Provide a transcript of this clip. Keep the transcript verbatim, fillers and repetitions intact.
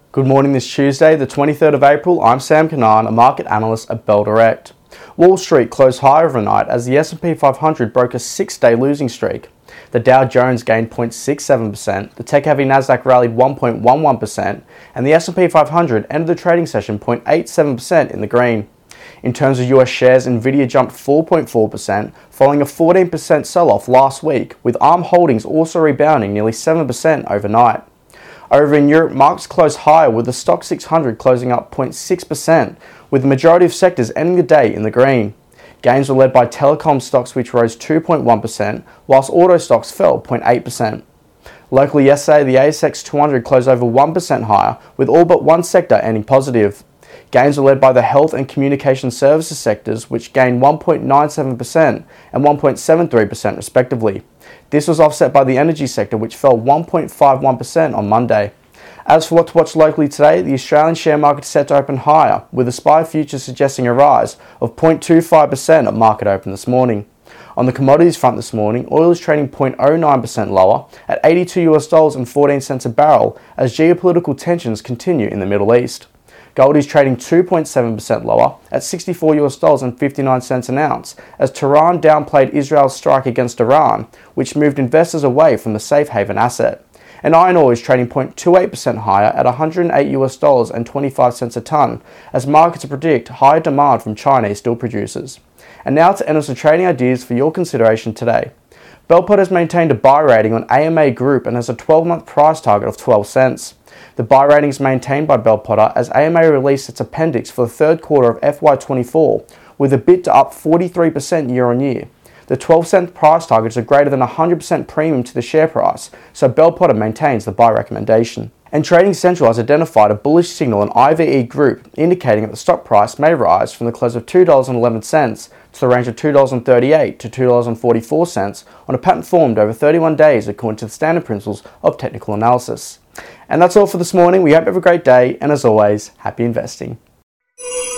Good morning this Tuesday, the twenty-third of April. I'm Sam Kanan, a market analyst at Bell Direct. Wall Street closed higher overnight as the S and P five hundred broke a six-day losing streak. The Dow Jones gained zero point six seven percent, the tech-heavy Nasdaq rallied one point one one percent, and the S and P five hundred ended the trading session zero point eight seven percent in the green. In terms of U S shares, Nvidia jumped four point four percent, following a fourteen percent sell-off last week, with ARM Holdings also rebounding nearly seven percent overnight. Over in Europe, markets closed higher with the Stoxx six hundred closing up zero point six percent, with the majority of sectors ending the day in the green. Gains were led by telecom stocks, which rose two point one percent, whilst auto stocks fell zero point eight percent. Locally yesterday, the A S X two hundred closed over one percent higher, with all but one sector ending positive. Gains were led by the health and communication services sectors, which gained one point nine seven percent and one point seven three percent respectively. This was offset by the energy sector, which fell one point five one percent on Monday. As for what to watch locally today, the Australian share market is set to open higher, with the S P Y future suggesting a rise of zero point two five percent at market open this morning. On the commodities front this morning, oil is trading zero point zero nine percent lower at eighty-two US dollars and fourteen cents a barrel as geopolitical tensions continue in the Middle East. Gold is trading two point seven percent lower at sixty-four US dollars and fifty-nine cents an ounce as Tehran downplayed Israel's strike against Iran, which moved investors away from the safe haven asset. And iron ore is trading zero point two eight percent higher at one hundred eight US dollars and twenty-five cents a tonne as markets predict higher demand from Chinese steel producers. And now to end some trading ideas for your consideration today. Bell Potter has maintained a buy rating on A M A Group and has a twelve-month price target of twelve cents. The buy rating is maintained by Bell Potter as A M A released its appendix for the third quarter of F Y twenty-four, with EBITDA up forty-three percent year on year. The twelve cent price target is a greater than one hundred percent premium to the share price, so Bell Potter maintains the buy recommendation. And Trading Central has identified a bullish signal in I V E Group, indicating that the stock price may rise from the close of two dollars and eleven cents to the range of two dollars and thirty-eight cents to two dollars and forty-four cents on a pattern formed over thirty-one days according to the standard principles of technical analysis. And that's all for this morning. We hope you have a great day, and as always, happy investing.